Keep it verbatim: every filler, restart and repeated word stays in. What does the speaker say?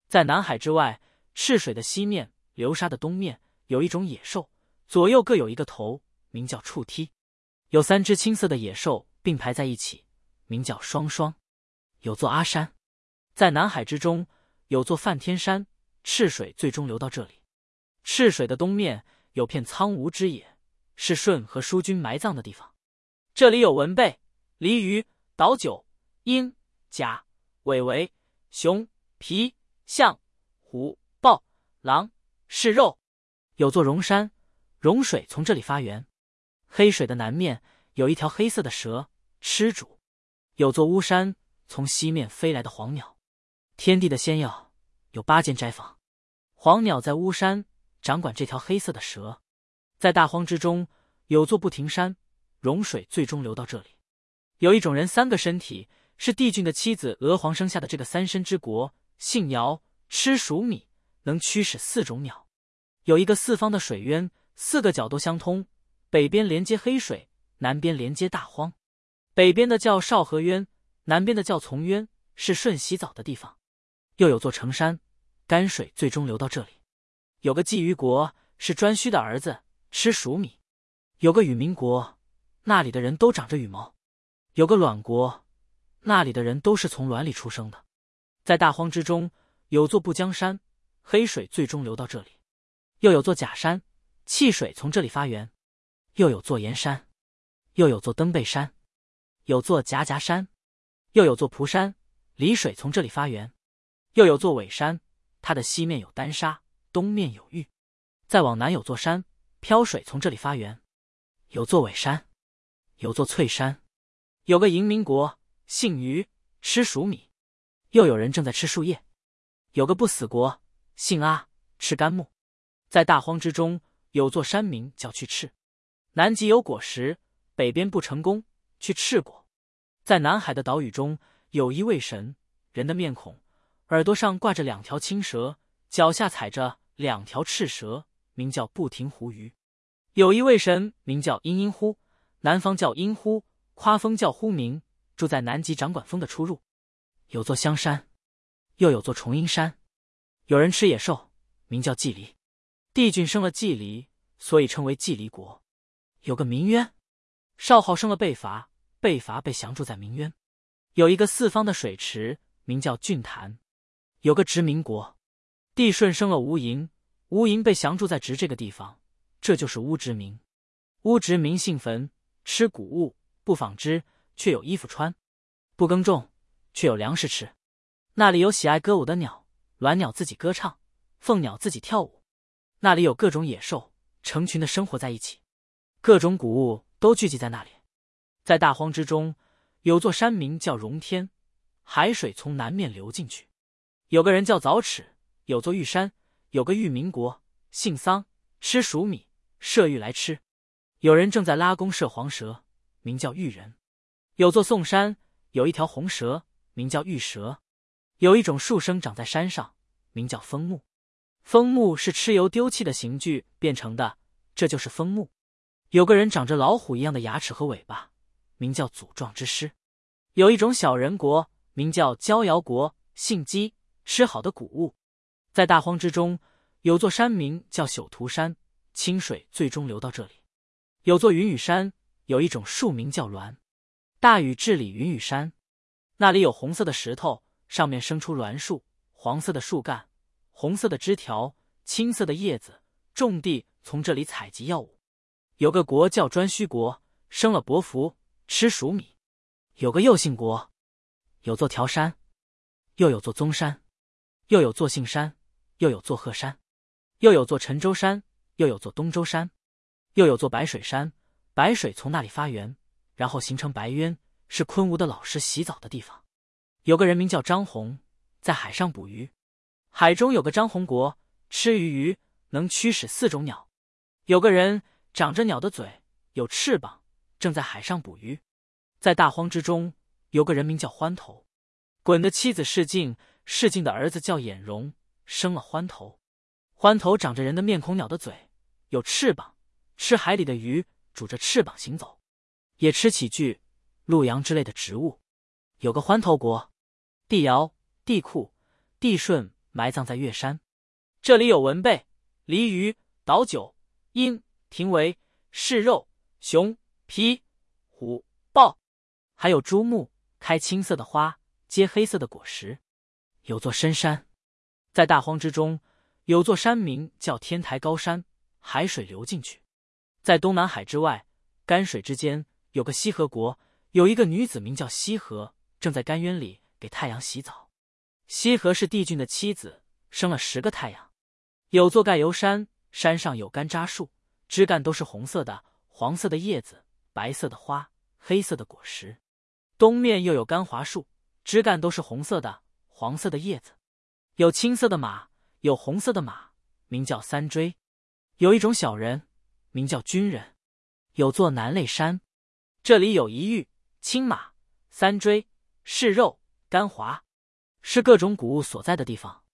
在南海之外，赤水的西面，流沙的东面，有一种野兽，左右各有一个头，名叫触梯。有三只青色的野兽并排在一起，名叫双双。有座阿山。在南海之中，有座梵天山，赤水最终流到这里。赤水的东面有片苍梧之野，是舜和叔君埋葬的地方。这里有文贝、鲤鱼、岛九、鹰、甲、尾维、熊、皮、象、虎、豹、狼、是肉。有座荣山，荣水从这里发源。黑水的南面有一条黑色的蛇，吃主。有座巫山，从西面飞来的黄鸟。天地的仙药有八间斋房，黄鸟在巫山掌管这条黑色的蛇。在大荒之中，有座不停山，融水最终流到这里。有一种人三个身体，是帝俊的妻子娥皇生下的这个三身之国，姓尧，吃黍米，能驱使四种鸟。有一个四方的水渊，四个角都相通，北边连接黑水，南边连接大荒。北边的叫少河渊，南边的叫从渊，是舜洗澡的地方。又有座成山，甘水最终流到这里。有个季虞国，是颛顼的儿子，吃黍米。有个羽民国，那里的人都长着羽毛。有个卵国，那里的人都是从卵里出生的。在大荒之中，有座不江山，黑水最终流到这里。又有座甲山，气水从这里发源。又有座岩山，又有座登贝山，有座夹夹山，又有座蒲山，离水从这里发源。又有座尾山，它的西面有丹砂，东面有玉。再往南有座山，飘水从这里发源。有座尾山，有座翠山。有个迎民国，姓虞，吃黍米。又有人正在吃树叶。有个不死国，姓阿，吃干木。在大荒之中，有座山名叫去赤。南极有果实，北边不成功，去赤果。在南海的岛屿中，有一位神，人的面孔，耳朵上挂着两条青蛇，脚下踩着两条赤蛇，名叫不停胡鱼。有一位神名叫殷殷呼，南方叫殷呼，夸风叫呼明，住在南极，掌管风的出入。有座香山，又有座重阴山。有人吃野兽，名叫季离。帝俊生了季离，所以称为季离国。有个鸣渊，少昊生了贝伐，贝伐被降住在鸣渊。有一个四方的水池，名叫峻潭。有个殖民国，帝舜生了无垠，无垠被降住在直这个地方，这就是乌殖民。乌殖民姓坟，吃谷物，不纺织，却有衣服穿；不耕种，却有粮食吃。那里有喜爱歌舞的鸟，鸾鸟自己歌唱，凤鸟自己跳舞。那里有各种野兽，成群的生活在一起，各种谷物都聚集在那里。在大荒之中，有座山名叫荣天，海水从南面流进去。有个人叫凿齿，有座玉山，有个玉民国，姓桑，吃黍米，射玉来吃。有人正在拉弓射黄蛇，名叫玉人。有座宋山，有一条红蛇，名叫玉蛇。有一种树生长在山上，名叫枫木。枫木是蚩尤丢弃的刑具变成的，这就是枫木。有个人长着老虎一样的牙齿和尾巴，名叫祖壮之师。有一种小人国，名叫焦瑶国，姓姬，吃好的谷物。在大荒之中，有座山名叫朽涂山，清水最终流到这里。有座云雨山，有一种树名叫栾。大禹治理云雨山，那里有红色的石头，上面生出栾树，黄色的树干，红色的枝条，青色的叶子，种地从这里采集药物。有个国叫颛顼国，生了伯服，吃黍米。有个右姓国，有座条山，又有座宗山，又有座杏山，又有座鹤山，又有座陈州山，又有座东周山，又有座白水山，白水从那里发源，然后形成白渊，是昆吾的老师洗澡的地方。有个人名叫张宏，在海上捕鱼。海中有个张宏国，吃鱼鱼，能驱使四种鸟。有个人长着鸟的嘴，有翅膀，正在海上捕鱼。在大荒之中，有个人名叫欢头。鲧的妻子是晋，是晋的儿子叫偃荣，生了欢头。欢头长着人的面孔，鸟的嘴，有翅膀，吃海里的鱼，拄着翅膀行走，也吃起具、鹿羊之类的植物。有个欢头国，帝尧、帝喾、帝舜埋葬在月山。这里有文贝、鲤鱼、岛酒、鹰、庭维、是肉、熊、皮、虎、豹，还有珠木，开青色的花，结黑色的果实。有座深山，在大荒之中，有座山名叫天台高山，海水流进去。在东南海之外，干水之间有个西河国，有一个女子名叫西河，正在甘渊里给太阳洗澡。西河是帝俊的妻子，生了十个太阳。有座盖油山，山上有干楂树，枝干都是红色的，黄色的叶子，白色的花，黑色的果实。东面又有干桦树，枝干都是红色的，黄色的叶子。有青色的马，有红色的马，名叫三锥。有一种小人，名叫军人。有座南肋山，这里有一玉、青马、三锥、是肉、干华，是各种谷物所在的地方。